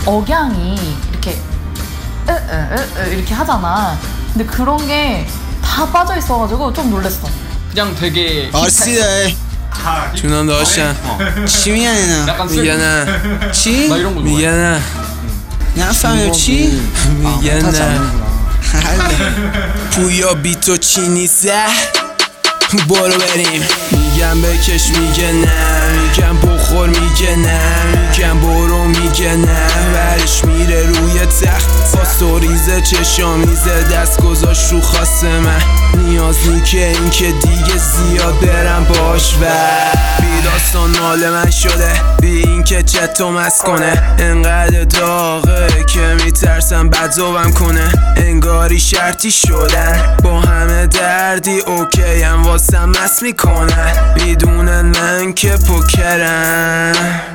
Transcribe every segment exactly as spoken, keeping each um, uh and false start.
억양이 이렇게 으, 으, 으, 으, 이렇게 하잖아. 근데 그런 게 다 빠져 있어가지고 좀 놀랬어. 그냥 되게 آسیده جونم داشتم چی میگن اینا؟ 약간 میگه 슬 نه چی؟ 나 이런 거 میگه 좋아해. نه نفهمیم چی؟ میگه تا نه تموم. حله. پویا بی تو چی نیسته برو بریم میگم بکش میگه نه میگم بخور میگه نه میگم برو میگه نه برش میره روی تخت پاستوریزه چشامیزه دست گذاشت رو خواست من نیاز نی که این که دیگه زیاد برم باش و بی داستان مال من شده بی این که چتو مست کنه انقدر داغه که میترسم بد زوبم کنه انگاری شرطی شدن با همه دردی اوکی هم واسم مست میکنن میدونن من که پوکرم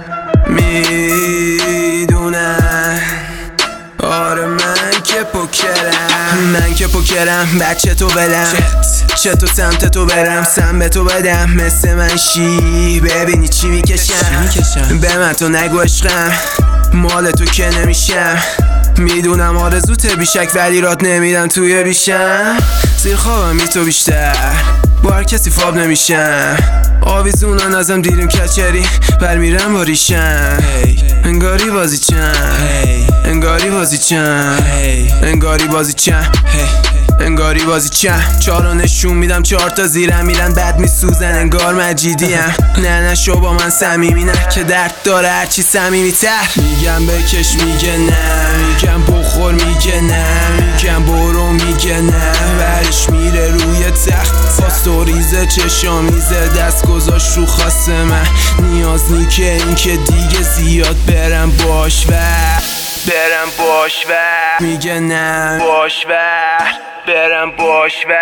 میدونن آره من که پوکرم من که پوکرم بچه تو بلم چه تو سمت تو برم سم به تو بدم مثل من شی ببینی چی میکشم به من تو نگو عشقم مال تو که نمیشم میدونم آرزوته بیشک ولی رات نمیدم توی بیشم زیر خوابم بی تو بیشتر با هر کسی خواب نمیشم آویزونن ازم دیریم کچری بر میرم با ریشم انگاری بازی چم انگاری بازی چم انگاری بازی چم انگاری بازی چم چارو نشون میدم چهار تا زیرم میرن بد میسوزن انگار مجیدیم نه نه شو با من صمیمی نه که درد داره هرچی صمیمی تر میگم بکش میگه نه میگم بخور میگه نه میگم برو میگه نه برش میره روی تخت پاستوریزه چشامیزه دست گذاشت رو خواست من نیاز نی که این که دیگه زیاد برم باش و برم باش و میگه نه باش و برم باش و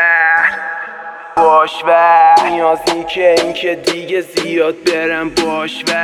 باش و نیاز نی که این که دیگه زیاد برم باش و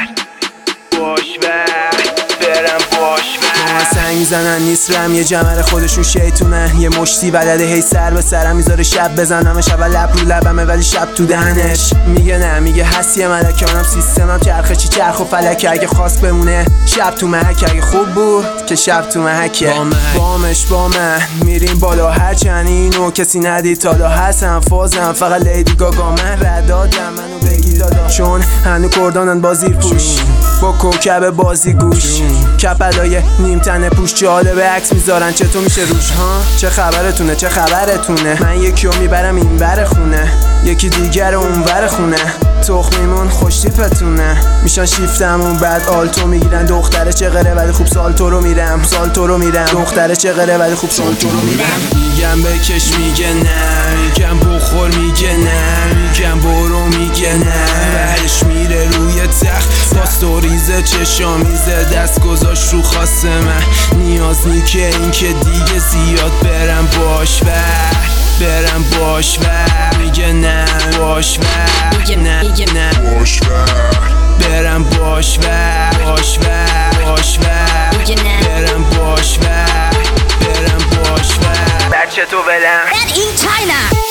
باش و برم باش و سنگ میزنن نیست رم یه جمر خودشون شیطونن یه مشتی بلده هی سر به سرم میذاره شب بزنم شب لب رو لبمه ولی شب تو دهنش میگه نه میگه هست یه ملکه اونم سیستمم چرخه چی چرخ و فلکه اگه خواست بمونه شب تو محک اگه خوب بود که شب تو محکه بامش با من میریم بالا هرچند اینو کسی ندید تالا هستم فازم فقط لیدی گاگا من ردادم منو بگی دادا چون هنو کردانن با زیر پوش با کوکب بازی گوش کپلای نیم تنه پوش جالبه عکس میذارن چطور میشه روش ها چه خبرتونه چه خبرتونه من یکیو میبرم این ور خونه یکی دیگر اون ور خونه تخمیمون خوش تیپتونه میشن شیفتمون بعد آلتو میگیرن دختره چقره ولی خوب سالتو رو میرم سالتو رو میرم دختره چقره ولی خوب سالتو رو میرم میگم بکش میگه نه میگم بخور میگه نه میگم برو میگه نه برش میره روی تخت پاستوریزه چشامیزه دست گذاشت رو خواست من نیاز نی که این که دیگه زیاد برم باش و برم باش و میگه نه باش و نه نه باش و برم باش و باش و باش و برم باش و برم باش و بچه تو بلم And in China